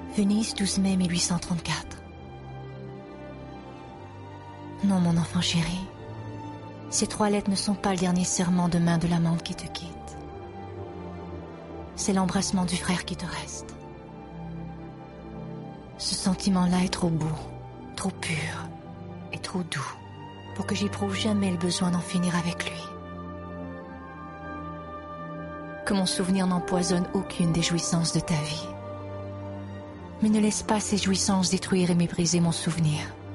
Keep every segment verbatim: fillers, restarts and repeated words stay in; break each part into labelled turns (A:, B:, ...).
A: Venise, douze mai mille huit cent trente-quatre. Non, mon enfant chéri, ces trois lettres ne sont pas le dernier serment de main de l'amante qui te quitte. C'est l'embrassement du frère qui te reste. Ce sentiment-là est trop beau, trop pur et trop doux pour que j'éprouve jamais le besoin d'en finir avec lui. Que mon souvenir n'empoisonne aucune des jouissances de ta vie. Mais ne laisse pas ces jouissances détruire et mépriser mon souvenir.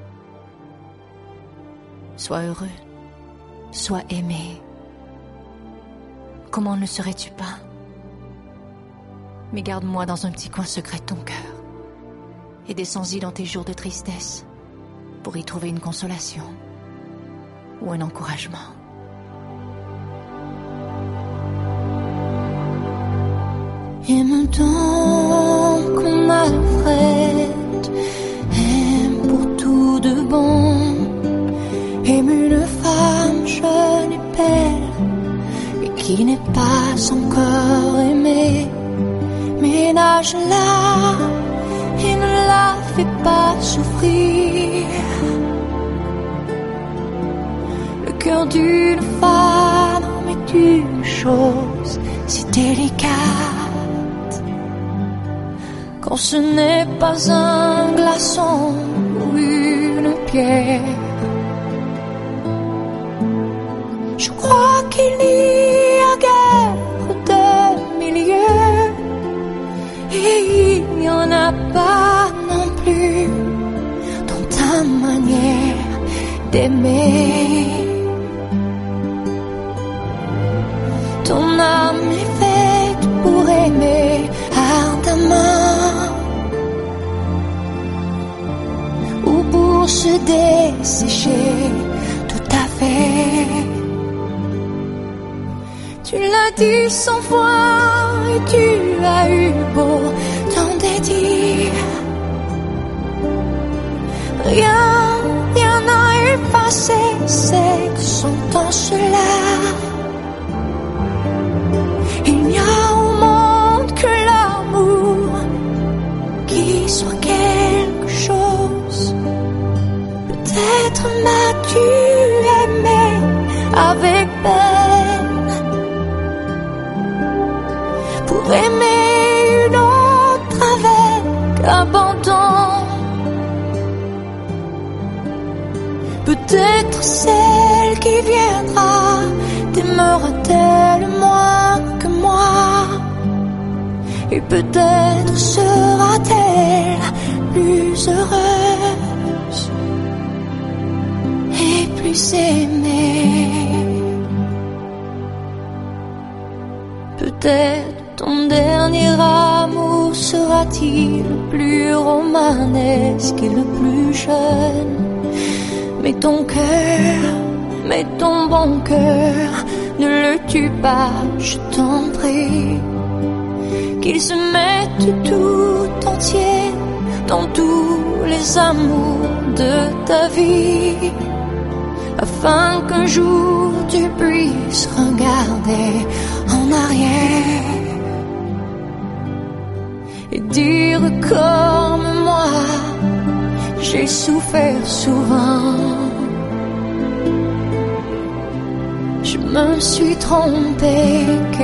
A: Sois heureux, sois aimé. Comment ne le serais-tu pas? Mais garde-moi dans un petit coin secret de ton cœur et descends-y dans tes jours de tristesse pour y trouver une consolation ou un encouragement.
B: Aime donc qu'on Alfred, aime pour tout de bon, aime une femme jeune et belle et qui n'est pas encore aimée. Ménage-la et ne la fais pas souffrir. Le cœur d'une femme est une chose si délicate quand ce n'est pas un glaçon ou une pierre. Je crois qu'il n'y a guère de milieu et il n'y en a pas non plus dans ta manière d'aimer. Ton âme est faite pour aimer ardemment ou pour se dessécher tout à fait. Tu l'as dit cent fois et tu as eu beau t'en dédire. Rien, rien n'a effacé cette sentence-là. Il n'y a au monde que l'amour qui soit quelque chose. Peut-être m'as-tu aimé avec peine pour aimer une autre avec abandon. Peut-être celle qui viendra t'aimera-t-elle moins que moi, et peut-être sera-t-elle plus heureuse et plus aimée. Peut-être ton dernier amour sera-t-il le plus romanesque et le plus jeune. Mais ton cœur, mais ton bon cœur, ne le tue pas, je t'en prie. Qu'il se mette tout entier dans tous les amours de ta vie, afin qu'un jour tu puisses regarder en arrière et dire comme moi, j'ai souffert souvent. Je me suis trompée